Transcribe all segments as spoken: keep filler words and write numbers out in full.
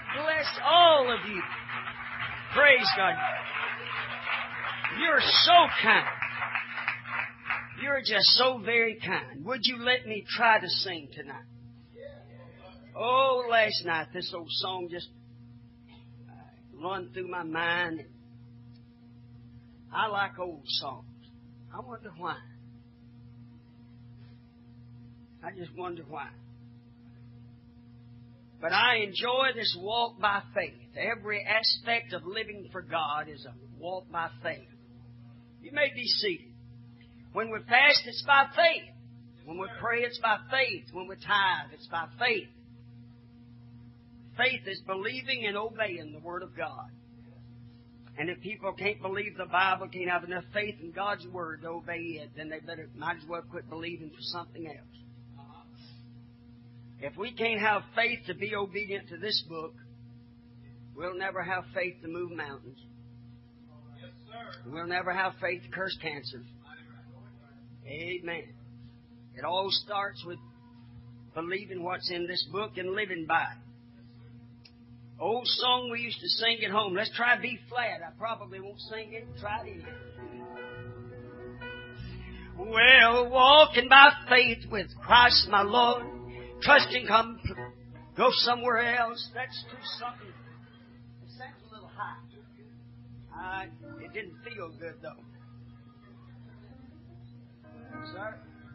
bless all of you. Praise God. You're so kind. You're just so very kind. Would you let me try to sing tonight? Oh, last night this old song just run through my mind. I like old songs. I wonder why. I just wonder why. But I enjoy this walk by faith. Every aspect of living for God is a walk by faith. You may be seated. When we fast, it's by faith. When we pray, it's by faith. When we tithe, it's by faith. Faith is believing and obeying the Word of God. And if people can't believe the Bible, can't have enough faith in God's Word to obey it, then they better might as well quit believing for something else. If we can't have faith to be obedient to this book, we'll never have faith to move mountains. Yes, sir. We'll never have faith to curse cancer. Amen. It all starts with believing what's in this book and living by it. Old song we used to sing at home. Let's try B flat. I probably won't sing it. Try it again. Well, walking by faith with Christ my Lord, trusting come, go somewhere else. That's too something. It sounds a little high. Uh, it didn't feel good though. Sir?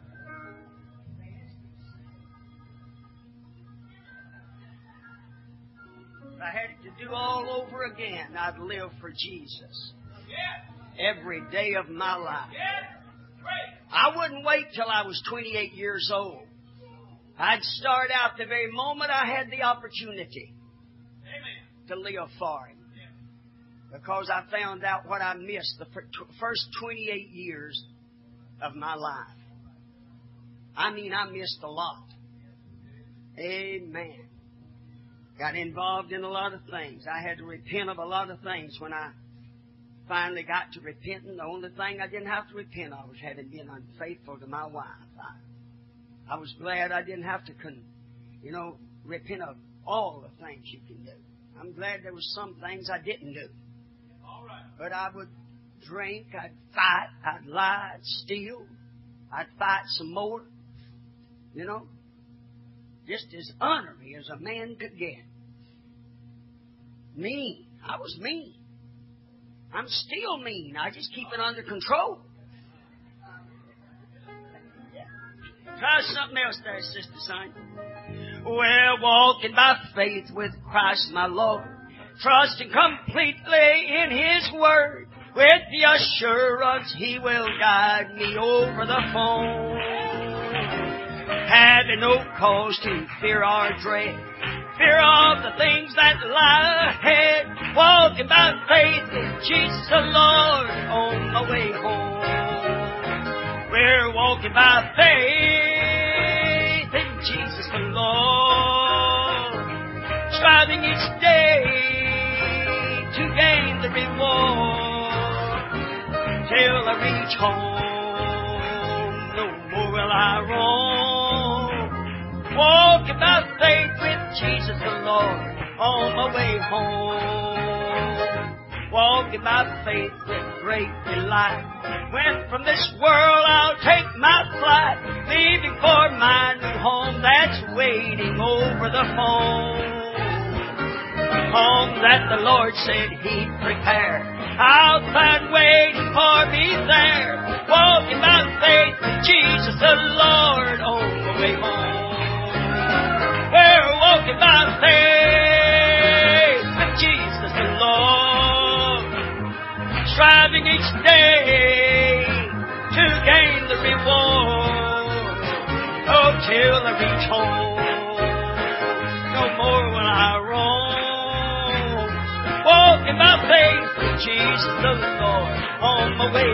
If I had to do all over again, I'd live for Jesus. Every day of my life. I wouldn't wait till I was twenty-eight years old. I'd start out the very moment I had the opportunity to live for Him. Because I found out what I missed the first twenty-eight years of my life. I mean, I missed a lot. Amen. Got involved in a lot of things. I had to repent of a lot of things when I finally got to repenting. The only thing I didn't have to repent of was having been unfaithful to my wife. I, I was glad I didn't have to, con, you know, repent of all the things you can do. I'm glad there was some things I didn't do. But I would drink, I'd fight, I'd lie, I'd steal, I'd fight some more. You know, just as ornery as a man could get. Mean. I was mean. I'm still mean. I just keep it under control. Try something else there, Sister Son. Well, walking by faith with Christ my Lord, trusting completely in His Word, with the assurance He will guide me over the foam. Having no cause to fear or dread, fear of the things that lie ahead, walking by faith in Jesus the Lord on my way home. We're walking by faith in Jesus the Lord, striving each day to gain the reward, till I reach home, no more will I roam. Walking by faith with Jesus the Lord on my way home. Walking by faith with great delight, when from this world I'll take my flight, leaving for my new home that's waiting over the foam. Home that the Lord said He'd prepare, I'll find waiting for me there. Walking by faith with Jesus the Lord on my way home. We're walking by faith with Jesus the Lord, striving each day to gain the reward. Oh, till I reach home, no more will I roam. Walking by faith with Jesus the Lord on my way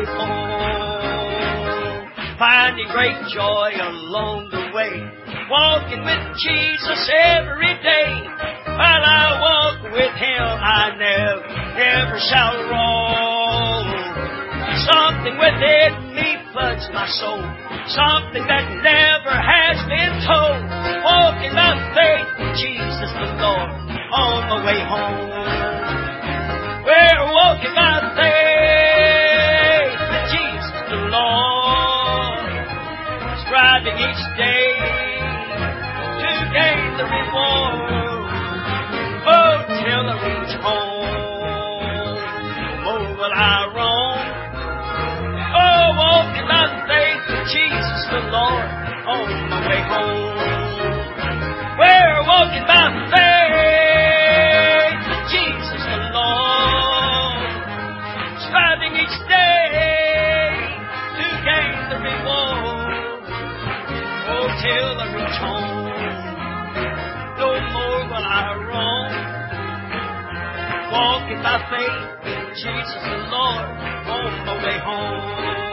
home. Finding great joy along the way, walking with Jesus every day. While I walk with Him, I never, never shall roam. Something within me floods my soul, something that never has been told. Walking by faith with Jesus the Lord on my way home. We're walking by faith, Jesus the Lord, striving each day to gain the reward. Oh, till I reach home, oh, will I roam? Oh, walking by faith with Jesus the Lord on my way home. We're walking by faith with Jesus the Lord, striving each day to gain the reward. Oh, till I reach home, no more will I roam. Walking by faith in Jesus the Lord on my way home.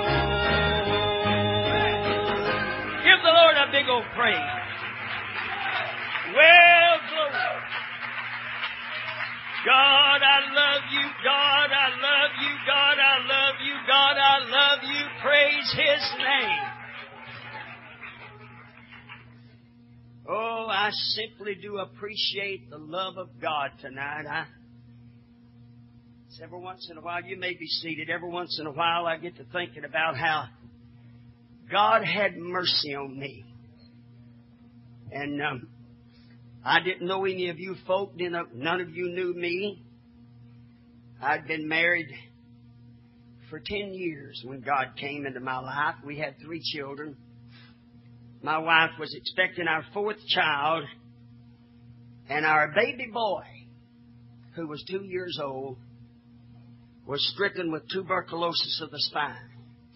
Give the Lord a big old praise. Well, glory. God, I love you. God, I love you. God, I love you. God, I love you. Praise His name. Oh, I simply do appreciate the love of God tonight. I Every once in a while, you may be seated, every once in a while I get to thinking about how God had mercy on me. And um, I didn't know any of you folk, none of you knew me. I'd been married for ten years when God came into my life. We had three children. My wife was expecting our fourth child, and our baby boy, who was two years old, was stricken with tuberculosis of the spine.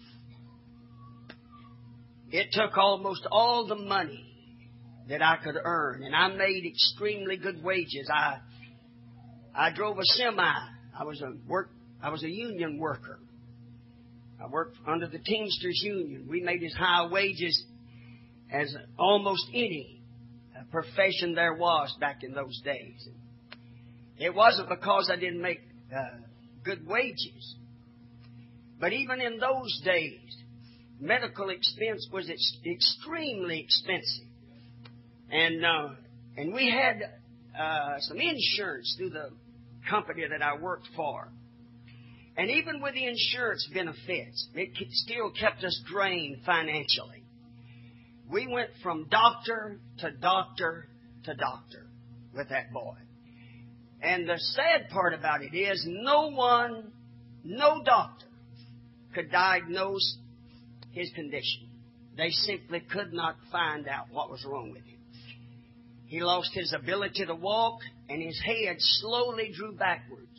It took almost all the money that I could earn, and I made extremely good wages. I I drove a semi. I was a work. I was a union worker. I worked under the Teamsters Union. We made as high wages as almost any profession there was back in those days. It wasn't because I didn't make Uh, good wages. But even in those days, medical expense was ex- extremely expensive. And uh, and we had uh, some insurance through the company that I worked for. And even with the insurance benefits, it still kept us drained financially. We went from doctor to doctor to doctor with that boy. And the sad part about it is no one, no doctor could diagnose his condition. They simply could not find out what was wrong with him. He lost his ability to walk, and his head slowly drew backwards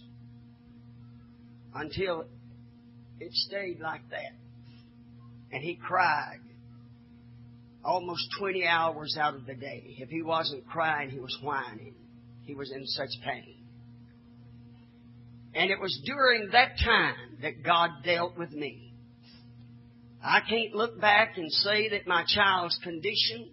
until it stayed like that. And he cried almost twenty hours out of the day. If he wasn't crying, he was whining. He was in such pain. And it was during that time that God dealt with me. I can't look back and say that my child's condition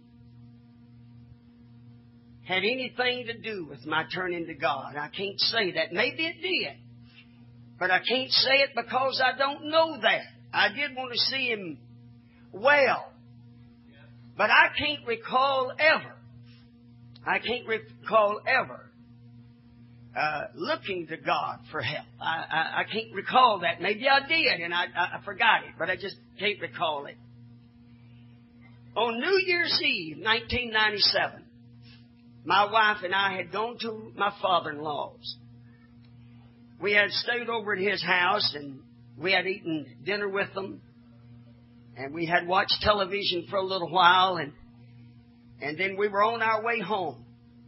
had anything to do with my turning to God. I can't say that. Maybe it did. But I can't say it because I don't know that. I did want to see him well. But I can't recall ever. I can't recall ever uh, looking to God for help. I, I, I can't recall that. Maybe I did and I, I, I forgot it, but I just can't recall it. On New Year's Eve, nineteen ninety-seven, my wife and I had gone to my father-in-law's. We had stayed over at his house and we had eaten dinner with them. And we had watched television for a little while, and and then we were on our way home.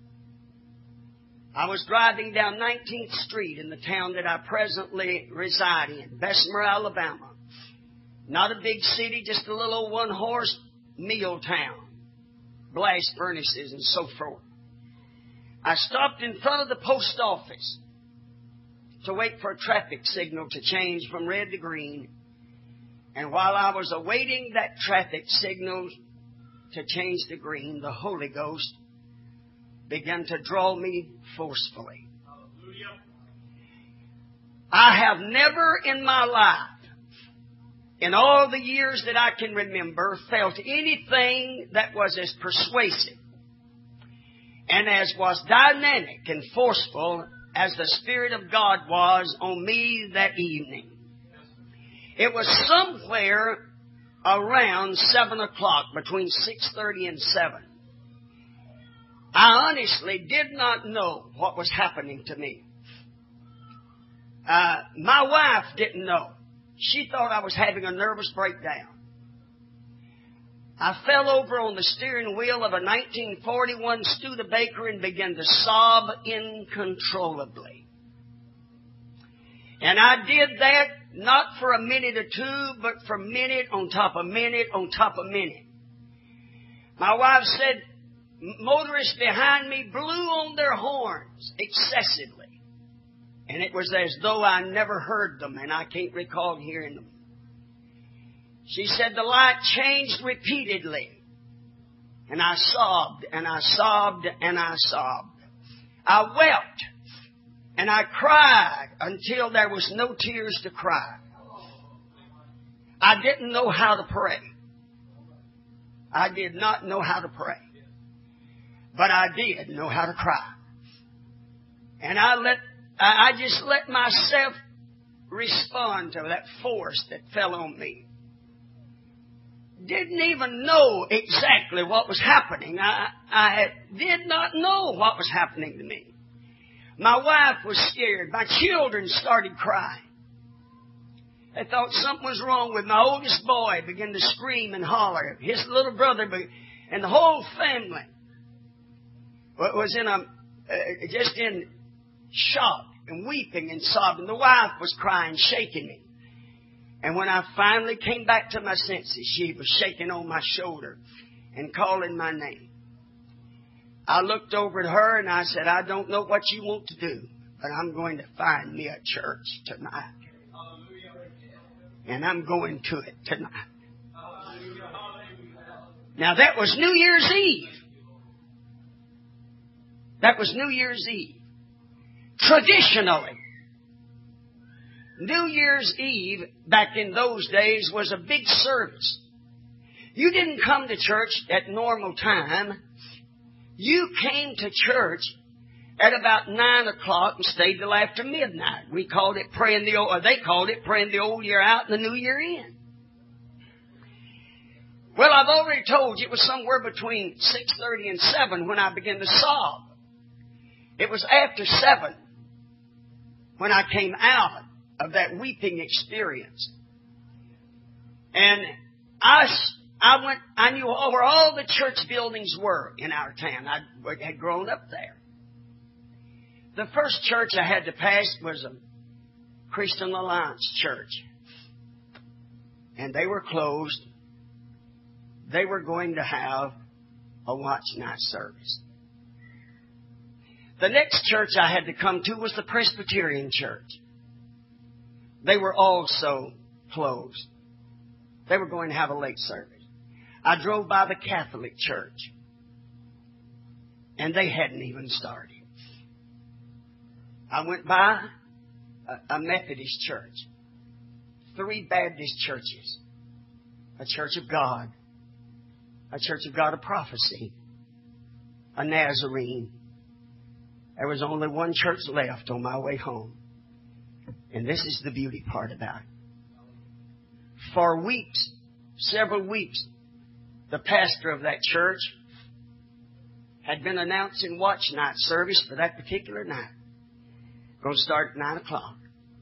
I was driving down nineteenth Street in the town that I presently reside in, Bessemer, Alabama. Not a big city, just a little one-horse meal town, blast furnaces and so forth. I stopped in front of the post office to wait for a traffic signal to change from red to green. And while I was awaiting that traffic signal to change to green, the Holy Ghost began to draw me forcefully. Hallelujah. I have never in my life, in all the years that I can remember, felt anything that was as persuasive and as was dynamic and forceful as the Spirit of God was on me that evening. It was somewhere around seven o'clock, between six thirty and seven. I honestly did not know what was happening to me. Uh, my wife didn't know. She thought I was having a nervous breakdown. I fell over on the steering wheel of a nineteen forty-one Studebaker and began to sob uncontrollably. And I did that not for a minute or two, but for minute on top of minute on top of minute. My wife said motorists behind me blew on their horns excessively. And it was as though I never heard them, and I can't recall hearing them. She said the light changed repeatedly. And I sobbed, and I sobbed, and I sobbed. I wept, and I cried until there was no tears to cry. I didn't know how to pray. I did not know how to pray. But I did know how to cry. And I let, I just let myself respond to that force that fell on me. Didn't even know exactly what was happening. I, I did not know what was happening to me. My wife was scared. My children started crying. They thought something was wrong with my oldest boy. Began to scream and holler. His little brother and the whole family was in a uh, just in shock and weeping and sobbing. The wife was crying, shaking me. And when I finally came back to my senses, she was shaking on my shoulder and calling my name. I looked over at her and I said, I don't know what you want to do, but I'm going to find me a church tonight. And I'm going to it tonight. Now that was New Year's Eve. That was New Year's Eve. Traditionally, New Year's Eve back in those days was a big service. You didn't come to church at normal time. You came to church at about nine o'clock and stayed till after midnight. We called it praying the old, or they called it praying the old year out and the new year in. Well, I've already told you it was somewhere between six thirty and seven when I began to sob. It was after seven when I came out of that weeping experience. And I, I went, I knew where all the church buildings were in our town. I had grown up there. The first church I had to pass was a Christian Alliance church. And they were closed. They were going to have a watch night service. The next church I had to come to was the Presbyterian church. They were also closed. They were going to have a late service. I drove by the Catholic church, and they hadn't even started. I went by a, a Methodist church, three Baptist churches, a Church of God, a Church of God of Prophecy, a Nazarene. There was only one church left on my way home. And this is the beauty part about it. For weeks, several weeks, the pastor of that church had been announcing watch night service for that particular night. Going to start at nine o'clock.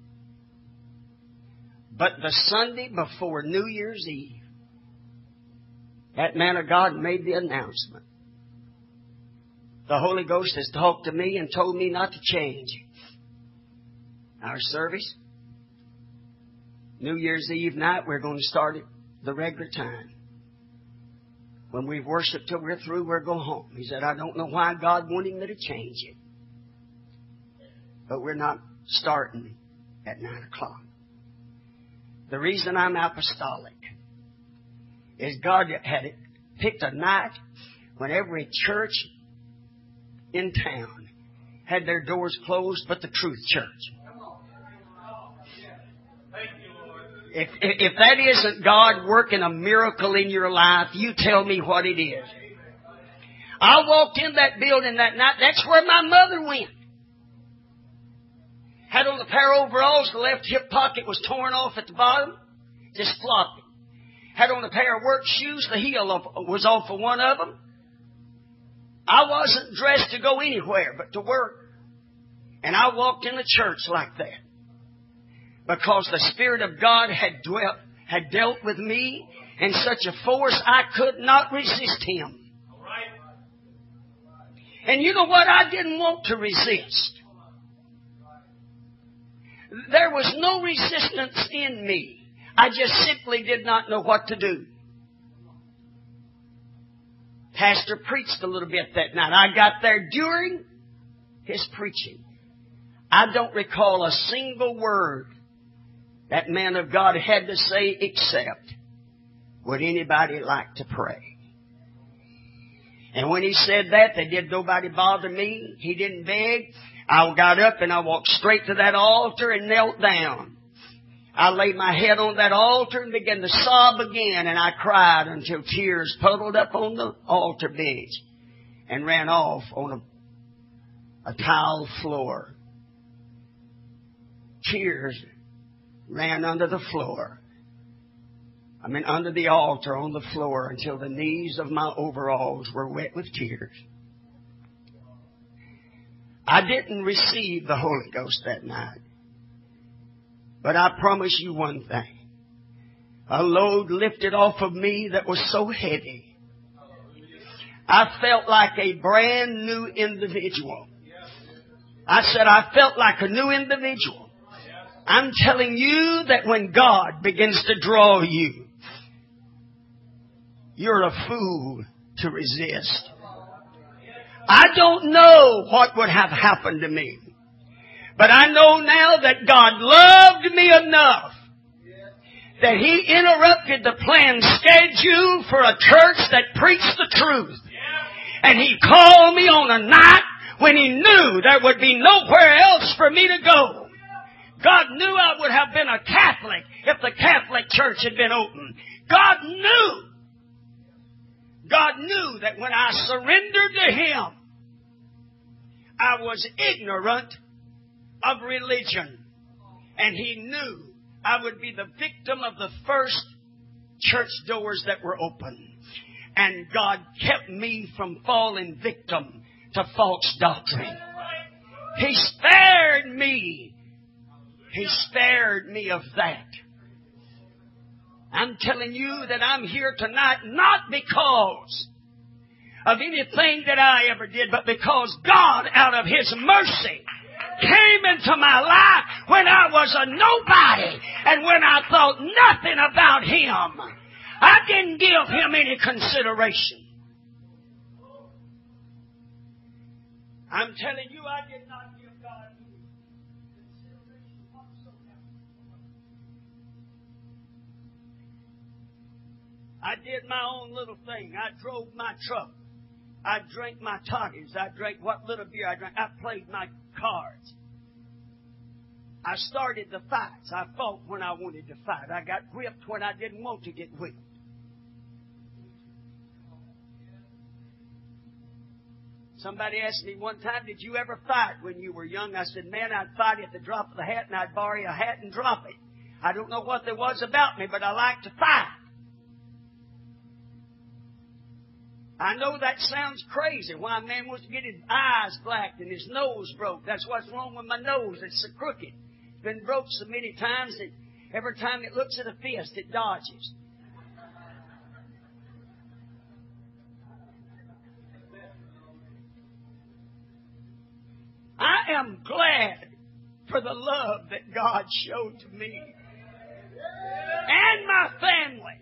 But the Sunday before New Year's Eve, that man of God made the announcement. The Holy Ghost has talked to me and told me not to change our service. New Year's Eve night, we're going to start at the regular time. When we've worshiped till we're through, we're going home. He said, I don't know why God wanted me to change it. But we're not starting at nine o'clock. The reason I'm apostolic is God had picked a night when every church in town had their doors closed but the Truth Church. If, if that isn't God working a miracle in your life, you tell me what it is. I walked in that building that night. That's where my mother went. Had on a pair of overalls. The left hip pocket was torn off at the bottom. Just floppy. Had on a pair of work shoes. The heel was off of one of them. I wasn't dressed to go anywhere but to work. And I walked in the church like that. Because the Spirit of God had dwelt, had dealt with me in such a force I could not resist Him. And you know what? I didn't want to resist. There was no resistance in me. I just simply did not know what to do. Pastor preached a little bit that night. I got there during his preaching. I don't recall a single word that man of God had to say except, would anybody like to pray? And when he said that, they did nobody bother me. He didn't beg. I got up and I walked straight to that altar and knelt down. I laid my head on that altar and began to sob again, and I cried until tears puddled up on the altar bench and ran off on a, a tile floor. Tears ran under the floor. I mean, under the altar on the floor until the knees of my overalls were wet with tears. I didn't receive the Holy Ghost that night. But I promise you one thing. A load lifted off of me that was so heavy. I felt like a brand new individual. I said I felt like a new individual. I'm telling you that when God begins to draw you, you're a fool to resist. I don't know what would have happened to me. But I know now that God loved me enough that He interrupted the planned schedule for a church that preached the truth. And He called me on a night when He knew there would be nowhere else for me to go. God knew I would have been a Catholic if the Catholic Church had been open. God knew. God knew that when I surrendered to Him, I was ignorant of religion. And He knew I would be the victim of the first church doors that were open. And God kept me from falling victim to false doctrine. He spared me. He spared me of that. I'm telling you that I'm here tonight not because of anything that I ever did, but because God, out of His mercy, came into my life when I was a nobody and when I thought nothing about Him. I didn't give Him any consideration. I'm telling you, I did not give God any consideration whatsoever. I did my own little thing. I drove my truck. I drank my toddies. I drank what little beer I drank. I played my cards. I started the fights. I fought when I wanted to fight. I got whipped when I didn't want to get whipped. Somebody asked me one time, did you ever fight when you were young? I said, man, I'd fight at the drop of the hat, and I'd borrow a hat and drop it. I don't know what there was about me, but I like to fight. I know that sounds crazy. Why a man wants to get his eyes blacked and his nose broke. That's what's wrong with my nose. It's so crooked. It's been broke so many times that every time it looks at a fist, it dodges. I am glad for the love that God showed to me and my family.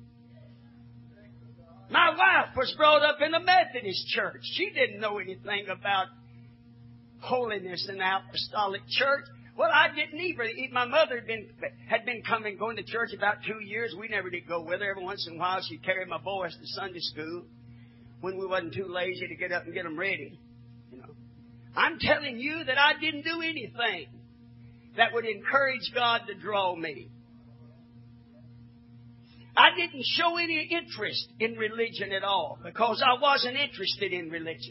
My wife was brought up in a Methodist church. She didn't know anything about holiness in the apostolic church. Well, I didn't either. My mother had been, had been coming, going to church about two years. We never did go with her. Every once in a while, she'd carry my boys to Sunday school when we wasn't too lazy to get up and get them ready. You know, I'm telling you that I didn't do anything that would encourage God to draw me. I didn't show any interest in religion at all because I wasn't interested in religion.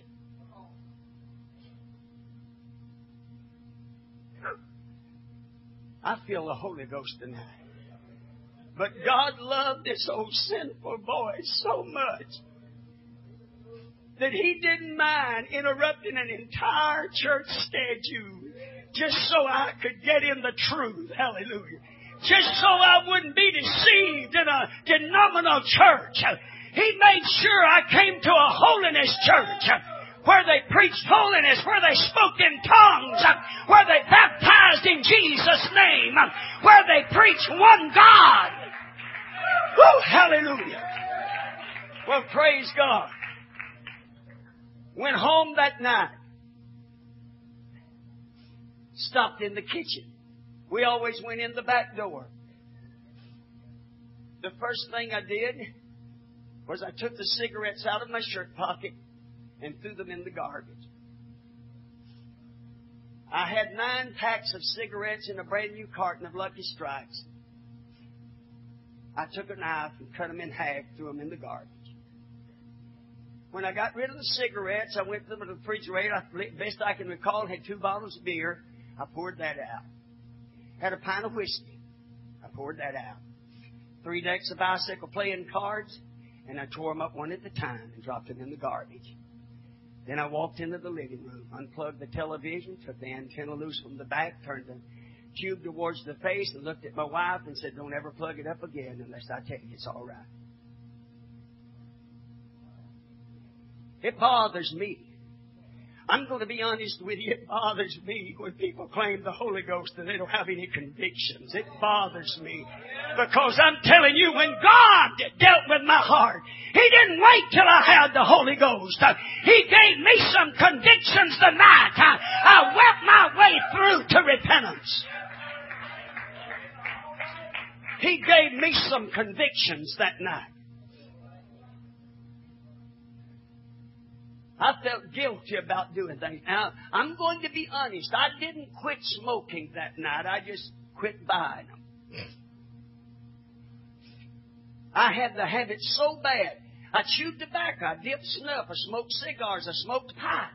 I feel the Holy Ghost tonight. But God loved this old sinful boy so much that He didn't mind interrupting an entire church schedule just so I could get in the truth. Hallelujah. Just so I wouldn't be deceived in a denominational church. He made sure I came to a holiness church where they preached holiness, where they spoke in tongues, where they baptized in Jesus' name, where they preached one God. Woo, hallelujah. Well, praise God. Went home that night. Stopped in the kitchen. We always went in the back door. The first thing I did was I took the cigarettes out of my shirt pocket and threw them in the garbage. I had nine packs of cigarettes in a brand new carton of Lucky Strikes. I took a knife and cut them in half, threw them in the garbage. When I got rid of the cigarettes, I went to the refrigerator. Best I can recall, had two bottles of beer. I poured that out. Had a pint of whiskey. I poured that out. Three decks of bicycle playing cards, and I tore them up one at a time and dropped them in the garbage. Then I walked into the living room, unplugged the television, took the antenna loose from the back, turned the tube towards the face, and looked at my wife and said, "Don't ever plug it up again unless I tell you it's all right." It bothers me. I'm going to be honest with you. It bothers me when people claim the Holy Ghost and they don't have any convictions. It bothers me. Because I'm telling you, when God dealt with my heart, He didn't wait till I had the Holy Ghost. He gave me some convictions tonight. I, I wept my way through to repentance. He gave me some convictions that night. I felt guilty about doing things. Now, I'm going to be honest. I didn't quit smoking that night. I just quit buying them. I had the habit so bad. I chewed tobacco. I dipped snuff. I smoked cigars. I smoked pipe.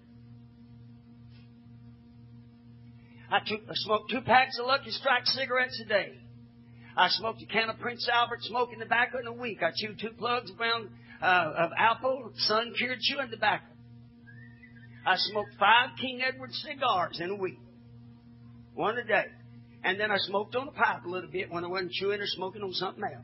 I, took, I smoked two packs of Lucky Strike cigarettes a day. I smoked a can of Prince Albert smoking tobacco in a week. I chewed two plugs around uh, of apple, sun-cured chewing tobacco. I smoked five King Edward cigars in a week. One a day. And then I smoked on the pipe a little bit when I wasn't chewing or smoking on something else.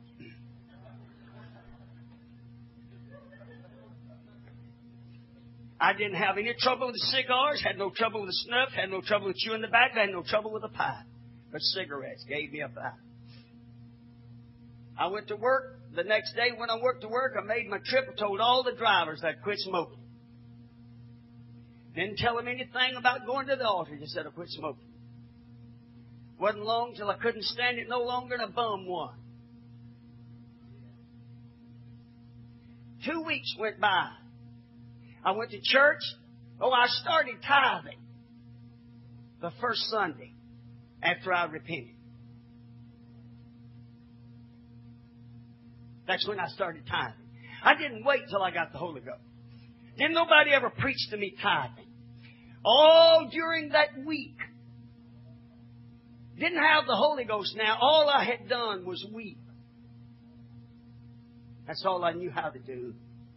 I didn't have any trouble with the cigars, had no trouble with the snuff, had no trouble with chewing tobacco, had no trouble with the pipe. But cigarettes gave me a fight. I went to work. The next day when I worked to work, I made my trip. I told all the drivers I'd quit smoking. Didn't tell them anything about going to the altar. Just said I quit smoking. Wasn't long till I couldn't stand it no longer and I bummed one. Two weeks went by. I went to church. Oh, I started tithing the first Sunday after I repented. That's when I started tithing. I didn't wait till I got the Holy Ghost. Didn't nobody ever preach to me tithing. All during that week. Didn't have the Holy Ghost now. All I had done was weep. That's all I knew how to do.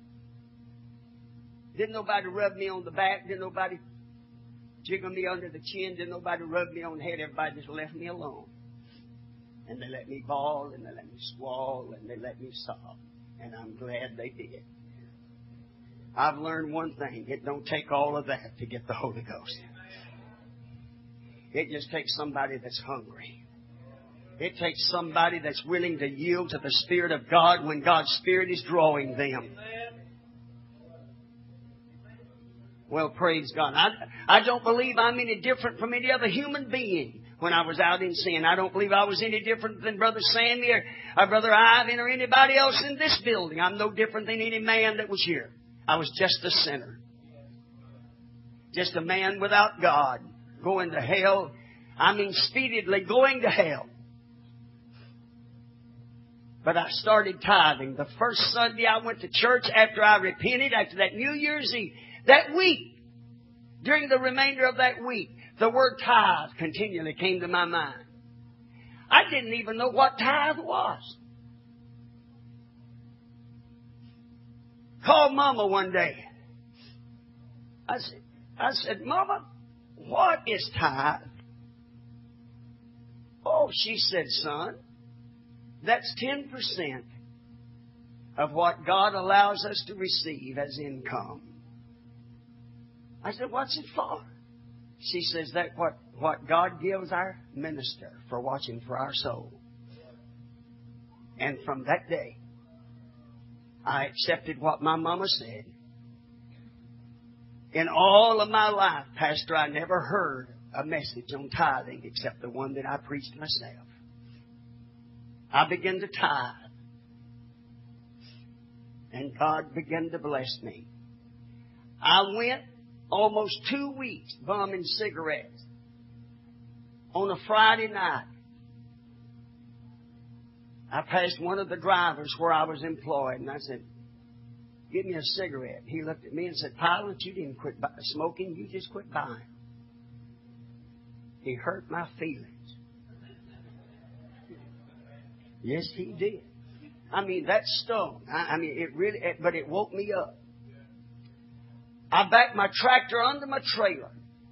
Didn't nobody rub me on the back. Didn't nobody jiggle me under the chin. Didn't nobody rub me on the head. Everybody just left me alone. And they let me bawl, and they let me squall, and they let me sob. And I'm glad they did. I've learned one thing. It don't take all of that to get the Holy Ghost. It just takes somebody that's hungry. It takes somebody that's willing to yield to the Spirit of God when God's Spirit is drawing them. Well, praise God. I, I don't believe I'm any different from any other human being when I was out in sin. I don't believe I was any different than Brother Sammy or, or Brother Ivan or anybody else in this building. I'm no different than any man that was here. I was just a sinner. Just a man without God. Going to hell. I mean speedily going to hell. But I started tithing. The first Sunday I went to church after I repented, after that New Year's Eve, that week, during the remainder of that week, the word tithe continually came to my mind. I didn't even know what tithe was. Called Mama one day. I said, I said, Mama, what is tithe? Oh, she said, son, that's ten percent of what God allows us to receive as income. I said, what's it for? She says, that what, what God gives our minister for watching for our soul. And from that day, I accepted what my mama said. In all of my life, Pastor, I never heard a message on tithing except the one that I preached myself. I began to tithe. And God began to bless me. I went almost two weeks bumming cigarettes on a Friday night. I passed one of the drivers where I was employed, and I said, give me a cigarette. He looked at me and said, Pilot, you didn't quit smoking, you just quit buying. He hurt my feelings. Yes, he did. I mean, that stung. I, I mean, it really, it, but it woke me up. I backed my tractor under my trailer,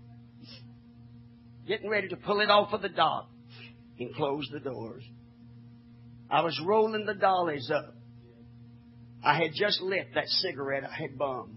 getting ready to pull it off of the dock, and closed the doors. I was rolling the dollies up. I had just lit that cigarette I had bummed.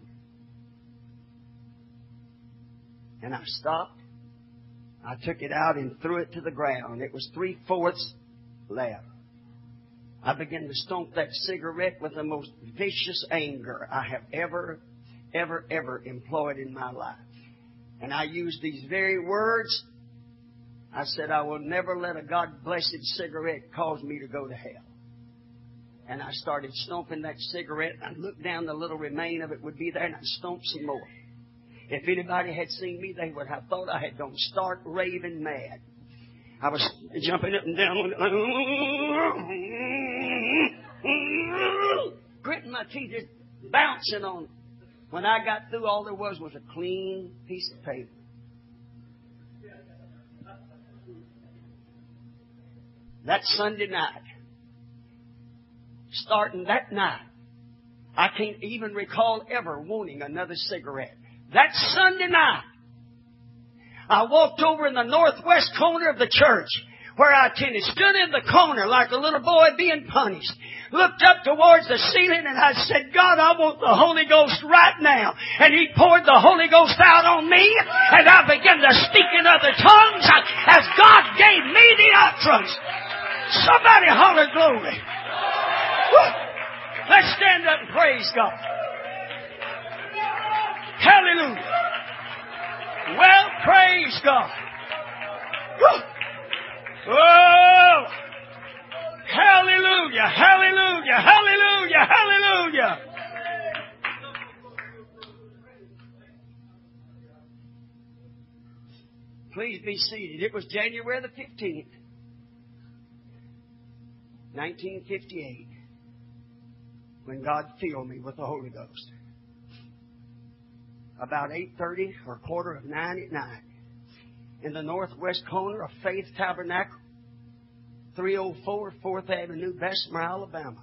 And I stopped. I took it out and threw it to the ground. It was three-fourths left. I began to stomp that cigarette with the most vicious anger I have ever, ever, ever employed in my life. And I used these very words. I said, I will never let a God-blessed cigarette cause me to go to hell. And I started stomping that cigarette. I looked down, the little remain of it would be there, and I stomped some more. If anybody had seen me, they would have thought I had gone stark raving mad. I was jumping up and down, gritting my teeth, just bouncing on it. When I got through, all there was was a clean piece of paper. That Sunday night, starting that night, I can't even recall ever wanting another cigarette. That Sunday night, I walked over in the northwest corner of the church where I attended, stood in the corner like a little boy being punished, looked up towards the ceiling, and I said, God, I want the Holy Ghost right now. And He poured the Holy Ghost out on me, and I began to speak in other tongues as God gave me the utterance. Somebody holler glory. Woo. Let's stand up and praise God. Hallelujah. Well, praise God. Woo. Oh, hallelujah, hallelujah, hallelujah, hallelujah. Please be seated. It was January the fifteenth, nineteen fifty-eight, when God filled me with the Holy Ghost. About eight thirty or quarter of nine at night, in the northwest corner of Faith Tabernacle, three oh four fourth Avenue, Bessemer, Alabama.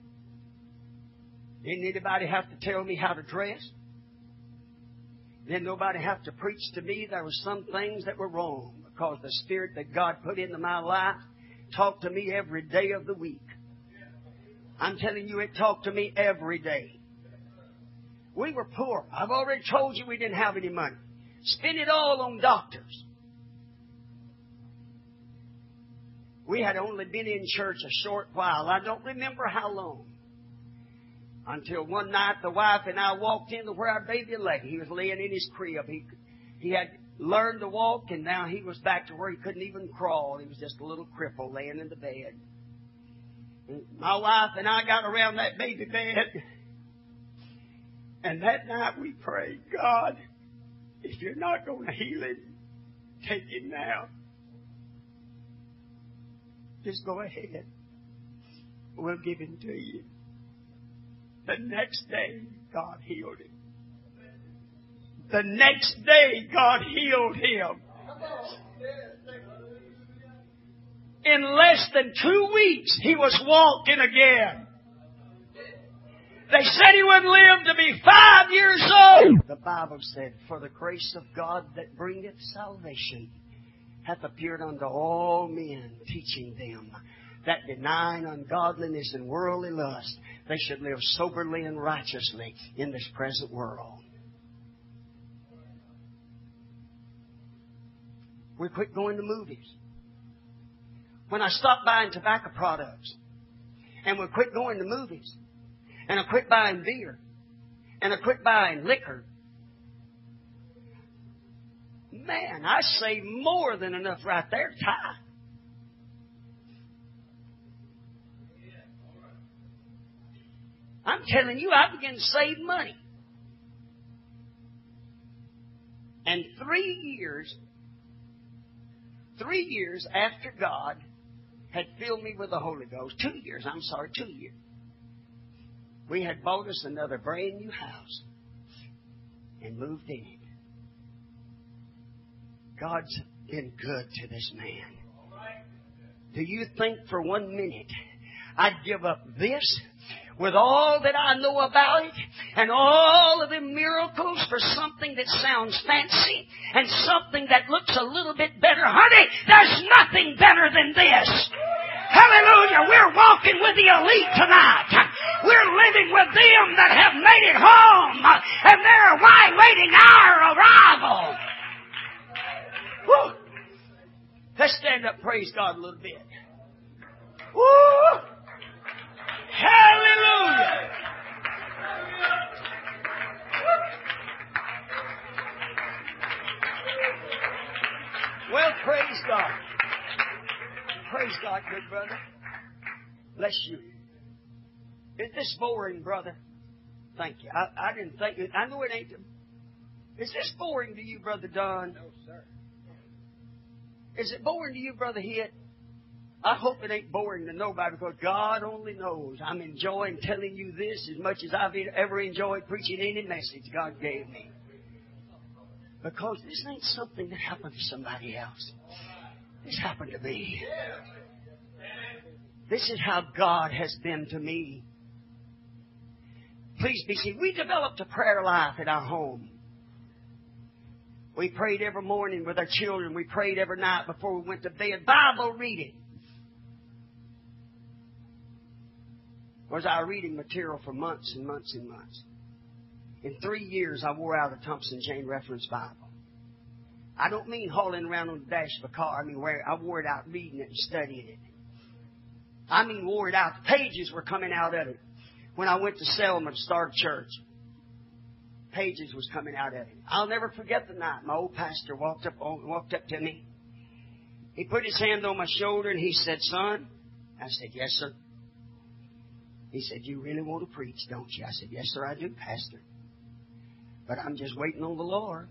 Didn't anybody have to tell me how to dress? Didn't nobody have to preach to me there were some things that were wrong, because the Spirit that God put into my life talked to me every day of the week. I'm telling you, it talked to me every day. We were poor. I've already told you we didn't have any money. Spent it all on doctors. We had only been in church a short while. I don't remember how long. Until one night the wife and I walked into where our baby lay. He was laying in his crib. He, he had learned to walk, and now he was back to where he couldn't even crawl. He was just a little cripple laying in the bed. And my wife and I got around that baby bed. And that night we prayed, God, if You're not going to heal him, take him now. Just go ahead. we'll give him to you. The next day, God healed him. The next day, God healed him. In less than two weeks, he was walking again. They said he would live to be five years old. The Bible said, for the grace of God that bringeth salvation hath appeared unto all men, teaching them that denying ungodliness and worldly lust, they should live soberly and righteously in this present world. We quit going to movies. When I stopped buying tobacco products, and we quit going to movies, and I quit buying beer, and I quit buying liquor, man, I saved more than enough right there, tithe. I'm telling you, I began to save money. And three years, three years after God had filled me with the Holy Ghost, two years, I'm sorry, two years, we had bought us another brand new house and moved in it. God's been good to this man. Do you think for one minute I'd give up this with all that I know about it and all of the miracles for something that sounds fancy and something that looks a little bit better? Honey, there's nothing better than this. Hallelujah. We're walking with the elite tonight. We're living with them that have made it home, and they're waiting our arrival. Woo. Let's stand up and praise God a little bit. Woo. Hallelujah. Well, praise God. Praise God, good brother. Bless you. Is this boring, brother? Thank you. I, I didn't think it. I know it ain't. Is this boring to you, Brother Don? No, sir. Is it boring to you, Brother Hitt? I hope it ain't boring to nobody, because God only knows. I'm enjoying telling you this as much as I've ever enjoyed preaching any message God gave me. Because this ain't something that happened to somebody else. This happened to me. This is how God has been to me. Please be seated. We developed a prayer life at our home. We prayed every morning with our children. We prayed every night before we went to bed. Bible reading was our reading material for months and months and months. In three years, I wore out a Thompson Jane Reference Bible. I don't mean hauling around on the dash of a car. I mean, where I wore it out reading it and studying it. I mean, wore it out. The pages were coming out of it. When I went to Selma to start a church, pages was coming out of it. I'll never forget the night my old pastor walked up walked up to me. He put his hand on my shoulder and he said, "Son," I said, "Yes, sir." He said, "You really want to preach, don't you?" I said, "Yes, sir, I do, Pastor. But I'm just waiting on the Lord."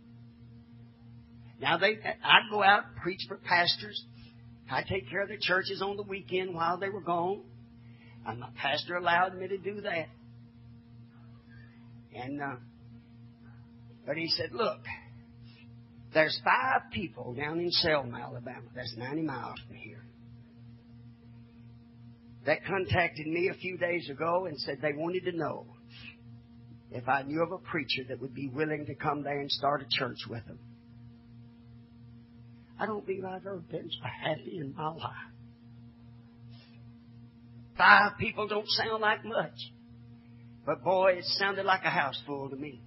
Now, they, I'd go out and preach for pastors. I'd take care of the churches on the weekend while they were gone. And my pastor allowed me to do that. And, uh, but he said, "Look, there's five people down in Selma, Alabama. That's ninety miles from here, that contacted me a few days ago and said they wanted to know if I knew of a preacher that would be willing to come there and start a church with them." I don't believe I've ever been so happy in my life. Five people don't sound like much. But boy, it sounded like a house full to me.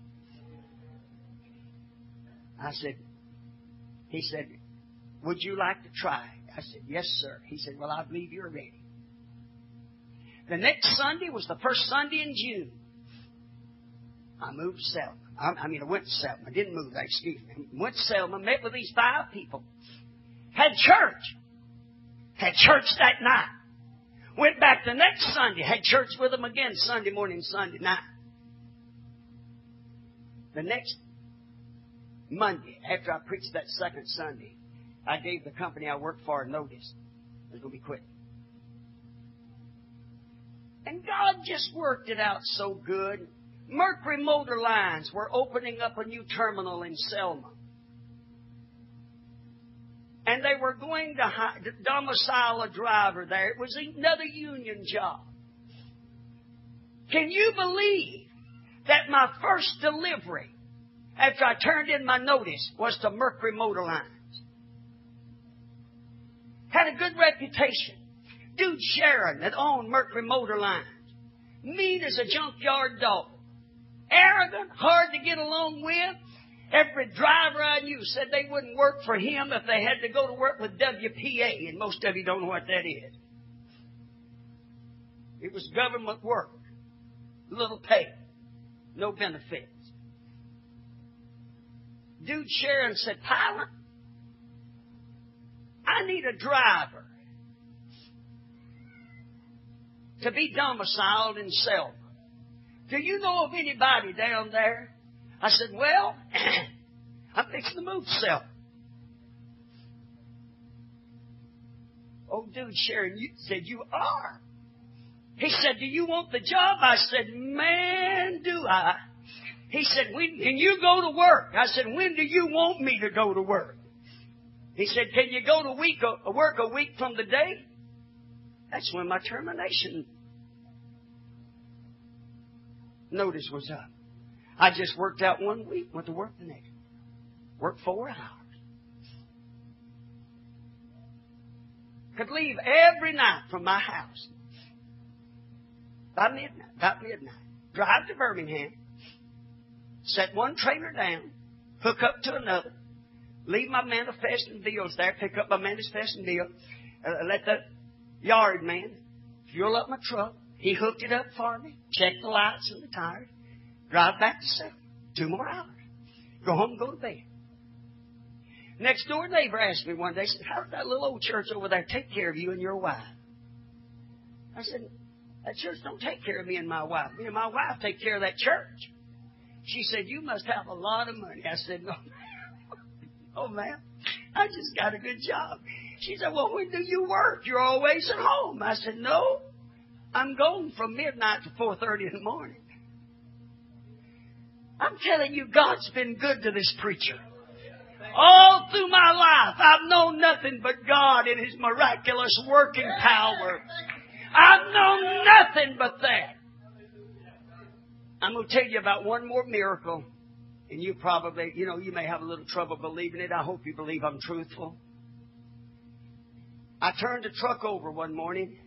I said, he said, "Would you like to try?" I said, "Yes, sir." He said, "Well, I believe you're ready." The next Sunday was the first Sunday in June. I moved to Selma. I, I mean, I went to Selma. I didn't move there, excuse me. Went to Selma, met with these five people. Had church. Had church that night. Went back the next Sunday. Had church with them again Sunday morning, Sunday night. The next Monday, after I preached that second Sunday, I gave the company I worked for a notice. I was going to be quitting. And God just worked it out so good. Mercury Motor Lines were opening up a new terminal in Selma. And they were going to, hi- to domicile a driver there. It was another union job. Can you believe that my first delivery, after I turned in my notice, was to Mercury Motor Lines? Had a good reputation. Dude Sharon that owned Mercury Motor Lines. Mean as a junkyard dog. Arrogant, hard to get along with. Every driver I knew said they wouldn't work for him if they had to go to work with W P A, and most of you don't know what that is. It was government work. Little pay. No benefits. Dude Sharon said, Pilot, I need a driver to be domiciled in Selma. Do you know of anybody down there? I said, well, I'm fixing to move to Selma. Oh, dude, Sharon, you said you are. He said, do you want the job? I said, man, do I. He said, when can you go to work? I said, when do you want me to go to work? He said, can you go to week, uh, work a week from the day? That's when my termination notice was up. I just worked out one week, went to work the next. Worked four hours. Could leave every night from my house. By midnight, about midnight. Drive to Birmingham. Set one trailer down. Hook up to another. Leave my manifest and bills there. Pick up my manifest and bill. Uh, let the yard man fuel up my truck. He hooked it up for me. Checked the lights and the tires. Drive back to Selma. Two more hours. Go home and go to bed. Next door neighbor asked me one day, said, how did that little old church over there take care of you and your wife? I said, that church don't take care of me and my wife. Me and my wife take care of that church. She said, you must have a lot of money. I said, no, oh, ma'am, I just got a good job. She said, well, when do you work? You're always at home. I said, no, I'm gone from midnight to four thirty in the morning. I'm telling you, God's been good to this preacher. All through my life, I've known nothing but God and His miraculous working power. I've known nothing but that. I'm going to tell you about one more miracle. And you probably, you know, you may have a little trouble believing it. I hope you believe I'm truthful. I turned the truck over one morning.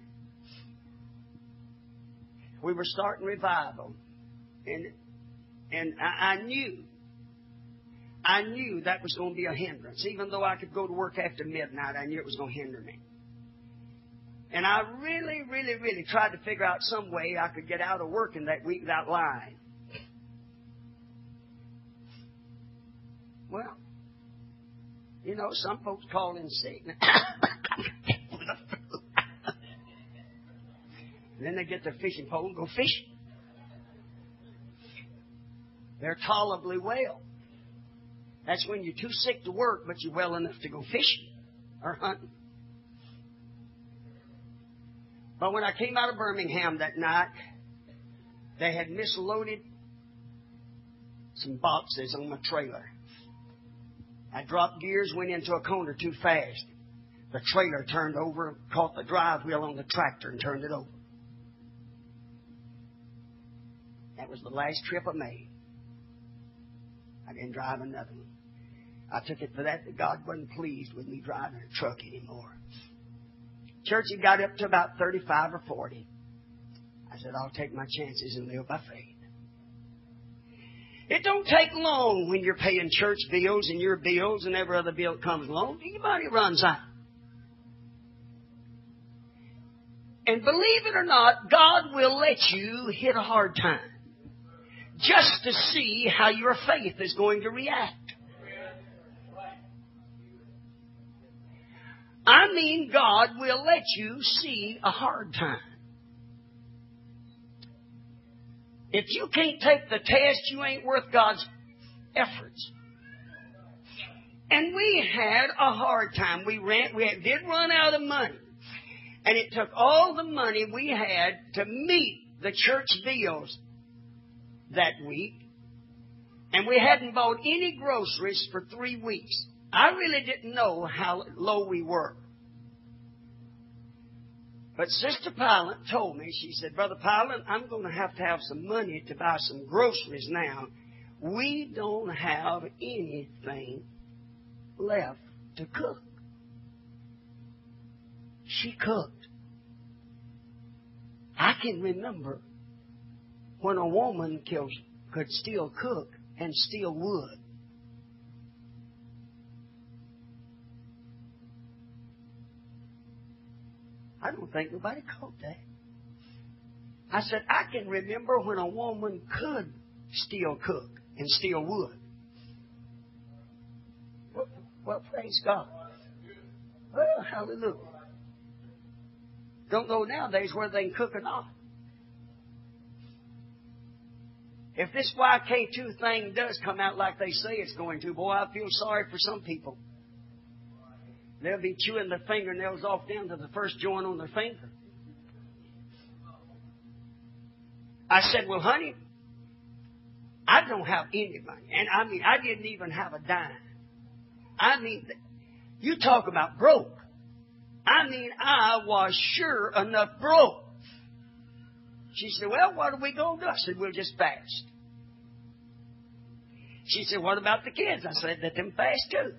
We were starting revival. And and I, I knew, I knew that was going to be a hindrance. Even though I could go to work after midnight, I knew it was going to hinder me. And I really, really, really tried to figure out some way I could get out of working that week without lying. Well, you know, some folks call in sick. And then they get their fishing pole and go fishing. They're tolerably well. That's when you're too sick to work, but you're well enough to go fishing or hunting. But when I came out of Birmingham that night, they had misloaded some boxes on my trailer. I dropped gears, went into a corner too fast. The trailer turned over, caught the drive wheel on the tractor and turned it over. That was the last trip I made. I didn't drive another one. I took it for that that God wasn't pleased with me driving a truck anymore. Church had got up to about thirty-five or forty. I said, I'll take my chances and live by faith. It don't take long when you're paying church bills and your bills and every other bill that comes along. Your money runs out. And believe it or not, God will let you hit a hard time just to see how your faith is going to react. I mean, God will let you see a hard time. If you can't take the test, you ain't worth God's efforts. And we had a hard time. We ran, we did run out of money. And it took all the money we had to meet the church bills that week. And we hadn't bought any groceries for three weeks. I really didn't know how low we were. But Sister Pilot told me, she said, Brother Pilot, I'm going to have to have some money to buy some groceries now. We don't have anything left to cook. She cooked. I can remember when a woman could still cook and still would. I don't think nobody caught that. I said, I can remember when a woman could still cook and still would. Well, well praise God. Well, hallelujah. Don't know nowadays whether they can cook or not. If this Y K two thing does come out like they say it's going to, boy, I feel sorry for some people. They'll be chewing their fingernails off down to the first joint on their finger. I said, well, honey, I don't have any money. And I mean, I didn't even have a dime. I mean, you talk about broke. I mean, I was sure enough broke. She said, well, what are we going to do? I said, we'll just fast. She said, what about the kids? I said, let them fast too.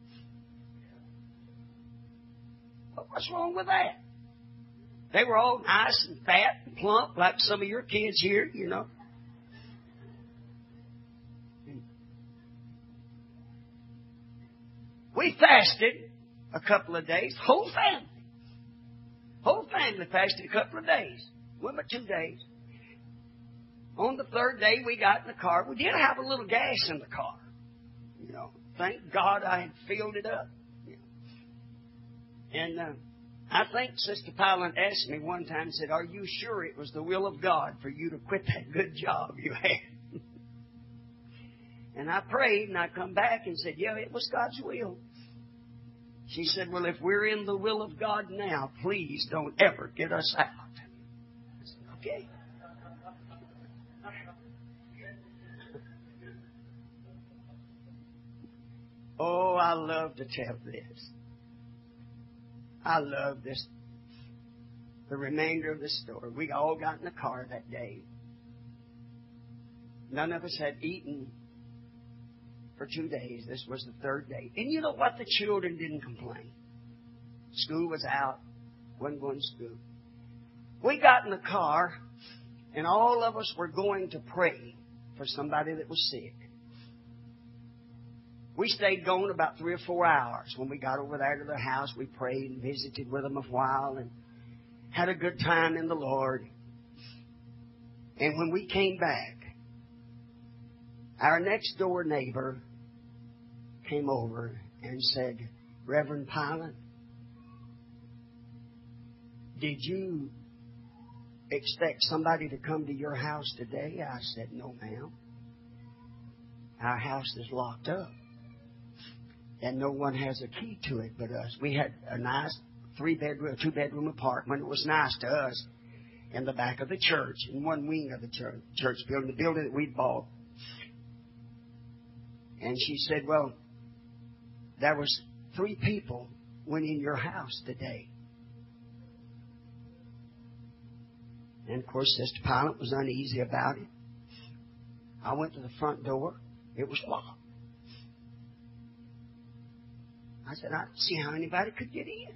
Well, what's wrong with that? They were all nice and fat and plump like some of your kids here, you know. We fasted a couple of days, whole family. Whole family fasted a couple of days. Well, but two days. On the third day, we got in the car. We did have a little gas in the car. You know, thank God I had filled it up. You know. And uh, I think Sister Pilot asked me one time, said, are you sure it was the will of God for you to quit that good job you had? And I prayed, and I come back and said, yeah, it was God's will. She said, well, if we're in the will of God now, please don't ever get us out. I said, okay. Oh, I love to tell this. I love this. The remainder of the story. We all got in the car that day. None of us had eaten for two days. This was the third day. And you know what? The children didn't complain. School was out. Wasn't going to school. We got in the car, and all of us were going to pray for somebody that was sick. We stayed going about three or four hours. When we got over there to their house, we prayed and visited with them a while and had a good time in the Lord. And when we came back, our next door neighbor came over and said, Reverend Pilot, did you expect somebody to come to your house today? I said, no, ma'am. Our house is locked up. And no one has a key to it but us. We had a nice three-bedroom, two-bedroom apartment. It was nice to us in the back of the church, in one wing of the church, church building, the building that we'd bought. And she said, well, there was three people went in your house today. And, of course, Sister Pilot was uneasy about it. I went to the front door. It was locked. I said, I don't see how anybody could get in.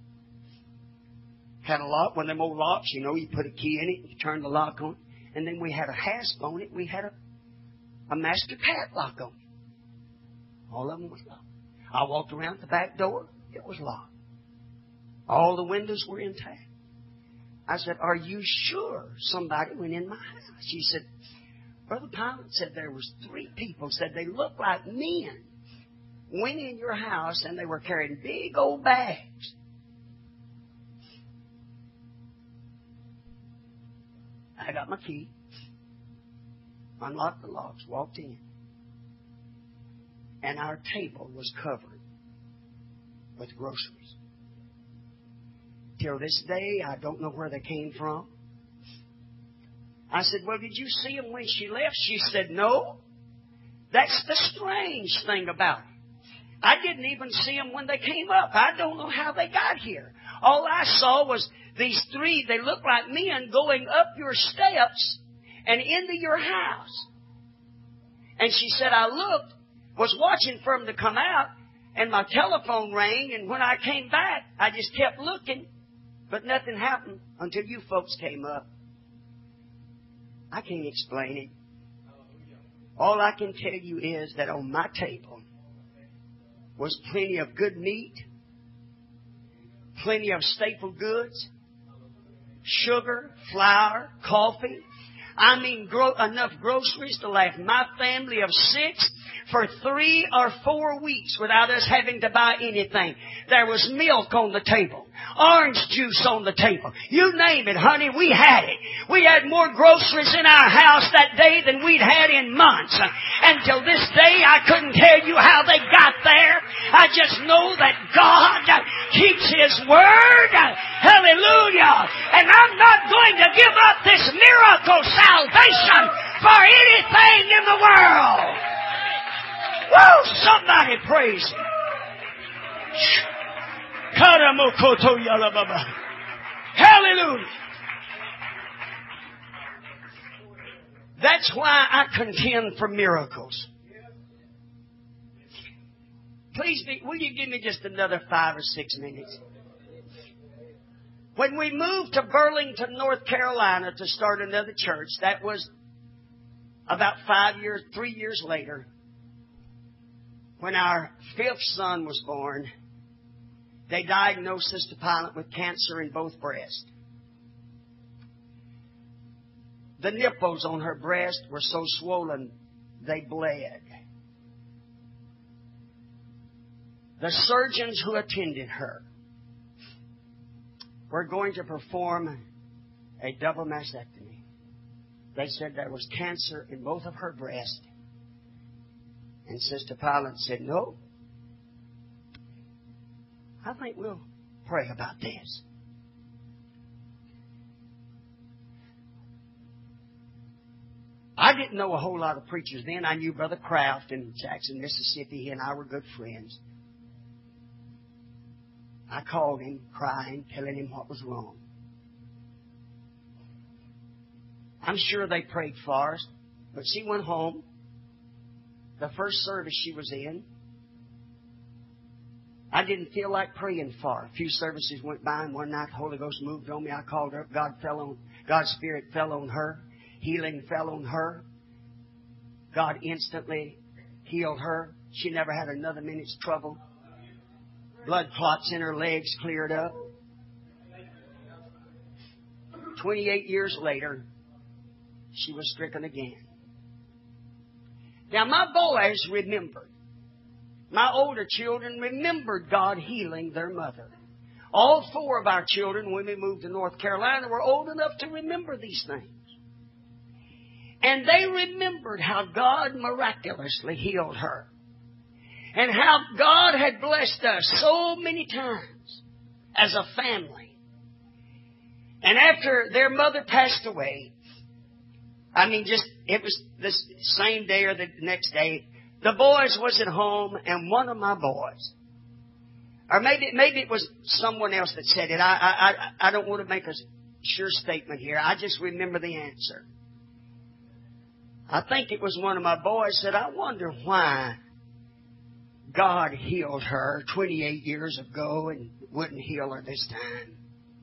Had a lock, one of them old locks, you know, you put a key in it, and you turn the lock on. And then we had a hasp on it. We had a, a master padlock on it. All of them was locked. I walked around the back door. It was locked. All the windows were intact. I said, are you sure somebody went in my house? She said, Brother Pilot said there was three people, said they looked like men, went in your house and they were carrying big old bags. I got my key, unlocked the locks, walked in, and our table was covered with groceries. till this day, I don't know where they came from. I said, well, did you see them when she left? She said, no. That's the strange thing about it. I didn't even see them when they came up. I don't know how they got here. All I saw was these three, they looked like men going up your steps and into your house. And she said, I looked, was watching for them to come out, and my telephone rang, and when I came back, I just kept looking, but nothing happened until you folks came up. I can't explain it. All I can tell you is that on my table was plenty of good meat, plenty of staple goods, sugar, flour, coffee. I mean, gro- enough groceries to last my family of six for three or four weeks without us having to buy anything. There was milk on the table, orange juice on the table. You name it, honey, we had it. We had more groceries in our house that day than we'd had in months. Until this day, I couldn't tell you how they got there. I just know that God keeps His word. Hallelujah. And I'm not going to give up this miracle salvation for anything in the world. Woo! Somebody praise Him. Hallelujah. That's why I contend for miracles. Please, be, will you give me just another five or six minutes? When we moved to Burlington, North Carolina to start another church, that was about five years, three years later, when our fifth son was born, they diagnosed Sister Pilot with cancer in both breasts. The nipples on her breast were so swollen, they bled. The surgeons who attended her were going to perform a double mastectomy. They said there was cancer in both of her breasts. And Sister Pilot said, no, I think we'll pray about this. I didn't know a whole lot of preachers then. I knew Brother Kraft in Jackson, Mississippi. He and I were good friends. I called him, crying, telling him what was wrong. I'm sure they prayed for us, but she went home. The first service she was in, I didn't feel like praying for her. A few services went by, and one night the Holy Ghost moved on me. I called her up. God fell on, God's Spirit fell on her. Healing fell on her. God instantly healed her. She never had another minute's trouble. Blood clots in her legs cleared up. Twenty-eight years later, she was stricken again. Now, my boys remembered. My older children remembered God healing their mother. All four of our children, when we moved to North Carolina, were old enough to remember these things. And they remembered how God miraculously healed her. And how God had blessed us so many times as a family. And after their mother passed away, I mean, just, it was the same day or the next day, the boys was at home, and one of my boys, or maybe maybe it was someone else that said it. I I I don't want to make a sure statement here. I just remember the answer. I think it was one of my boys said, I wonder why God healed her twenty-eight years ago and wouldn't heal her this time.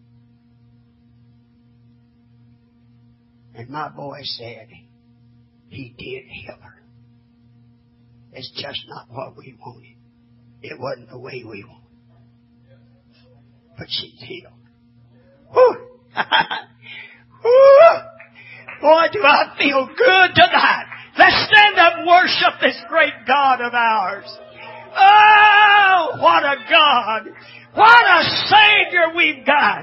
And my boy said, He did heal her. It's just not what we wanted. It wasn't the way we wanted. But she's healed. Woo! Woo! Boy, do I feel good tonight. Let's stand up and worship this great God of ours. Oh, what a God. What a Savior we've got.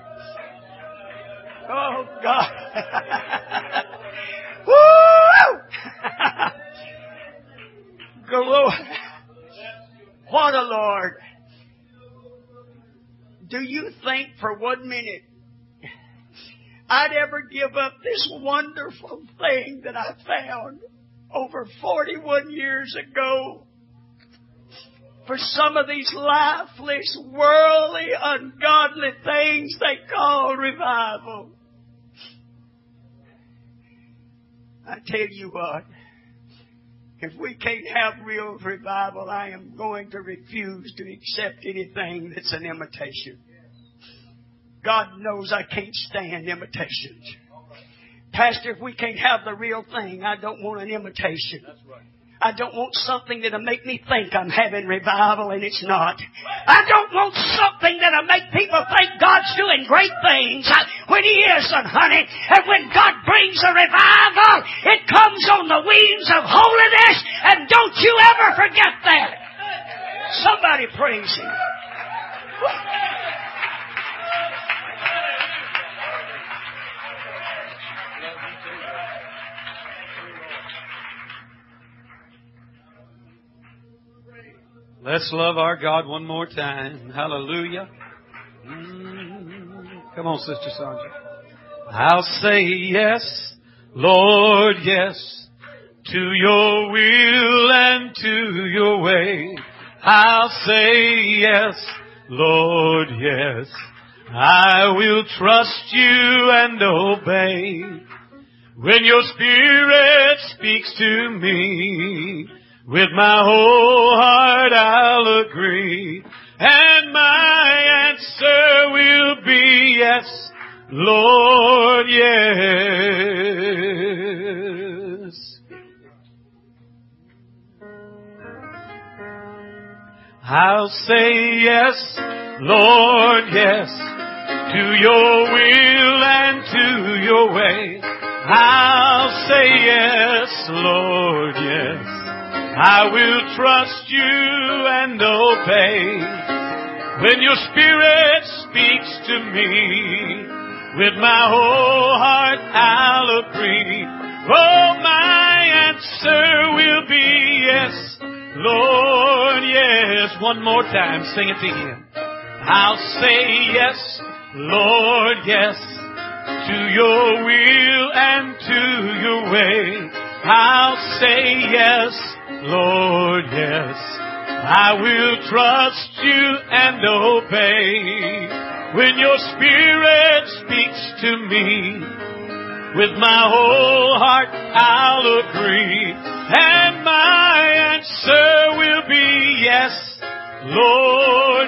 Oh, God. Woo! Glory. What a Lord. Do you think for one minute I'd ever give up this wonderful thing that I found over forty-one years ago for some of these lifeless, worldly, ungodly things they call revival? I tell you what, if we can't have real revival, I am going to refuse to accept anything that's an imitation. God knows I can't stand imitations. Pastor, if we can't have the real thing, I don't want an imitation. That's right. I don't want something that'll make me think I'm having revival and it's not. I don't want something that'll make people think God's doing great things when He isn't, honey. And when God brings a revival, it comes on the wings of holiness, and don't you ever forget that. Somebody praise Him. Let's love our God one more time. Hallelujah. Mm. Come on, Sister Sandra. I'll say yes, Lord, yes, to your will and to your way. I'll say yes, Lord, yes. I will trust you and obey. When your Spirit speaks to me, with my whole heart I'll agree, and my answer will be yes, Lord, yes. I'll say yes, Lord, yes, to your will and to your way. I'll say yes, Lord, yes. I will trust you and obey. When your Spirit speaks to me, with my whole heart I'll agree. Oh, my answer will be yes, Lord, yes. One more time, sing it to Him. I'll say yes, Lord, yes, to your will and to your way. I'll say yes, Lord, yes. I will trust you and obey. When your Spirit speaks to me, with my whole heart I'll agree. And my answer will be yes, Lord,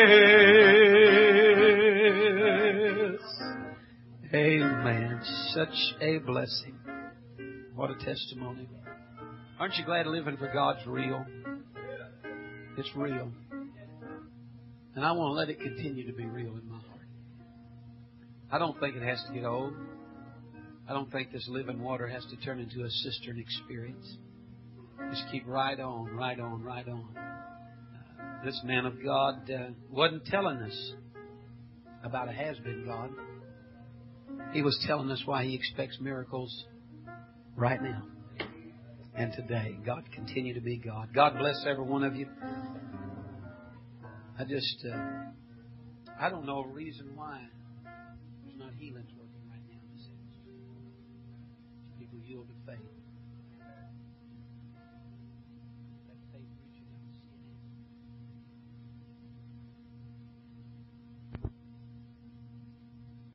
yes. Amen. Such a blessing. What a testimony. Aren't you glad living for God's real? It's real. And I want to let it continue to be real in my heart. I don't think it has to get old. I don't think this living water has to turn into a cistern experience. Just keep right on, right on, right on. Uh, this man of God uh, wasn't telling us about a has-been God. He was telling us why He expects miracles right now. And today, God continue to be God. God bless every one of you. I just, uh, I don't know a reason why there's not healings working right now in this house. People yield to faith.